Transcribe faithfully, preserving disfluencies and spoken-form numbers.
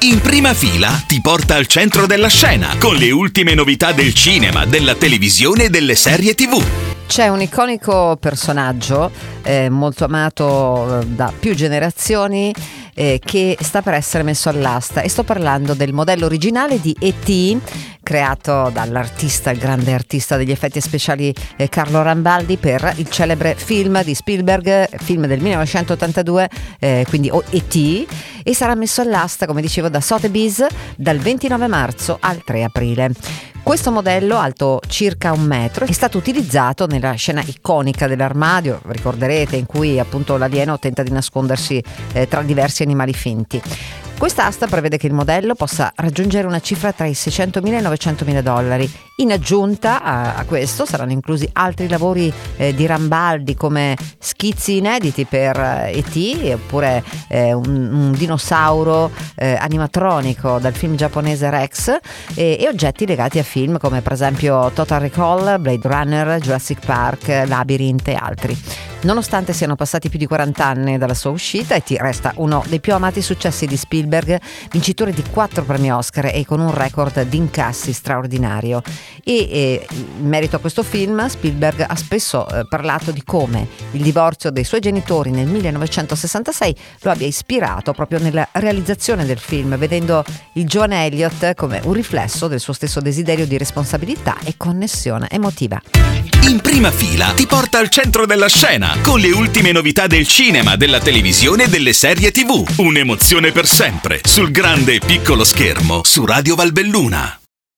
In prima fila ti porta al centro della scena con le ultime novità del cinema, della televisione e delle serie tivù. C'è un iconico personaggio eh, molto amato da più generazioni eh, che sta per essere messo all'asta, e sto parlando del modello originale di E T creato dall'artista, il grande artista degli effetti speciali eh, Carlo Rambaldi per il celebre film di Spielberg, film del millenovecentottantadue, eh, quindi E T, e sarà messo all'asta, come dicevo, da Sotheby's dal ventinove marzo al tre aprile. Questo modello, alto circa un metro, è stato utilizzato nella scena iconica dell'armadio, ricorderete, in cui appunto l'alieno tenta di nascondersi eh, tra diversi animali finti. Questa asta prevede che il modello possa raggiungere una cifra tra i seicentomila e i novecentomila dollari. In aggiunta a, a questo saranno inclusi altri lavori eh, di Rambaldi, come schizzi inediti per eh, E T, oppure eh, un, un dinosauro eh, animatronico dal film giapponese Rex, e, e oggetti legati a film come per esempio Total Recall, Blade Runner, Jurassic Park, Labyrinth e altri. Nonostante siano passati più di quaranta anni dalla sua uscita, E T resta uno dei più amati successi di Spielberg, vincitore di quattro premi Oscar e con un record di incassi straordinario. E, e in merito a questo film, Spielberg ha spesso eh, parlato di come il divorzio dei suoi genitori nel millenovecentosessantasei lo abbia ispirato proprio nella realizzazione del film, vedendo il giovane Elliot come un riflesso del suo stesso desiderio di responsabilità e connessione emotiva. In prima fila ti porta al centro della scena con le ultime novità del cinema, della televisione e delle serie tivù. Un'emozione per sempre sul grande e piccolo schermo su Radio Valbelluna.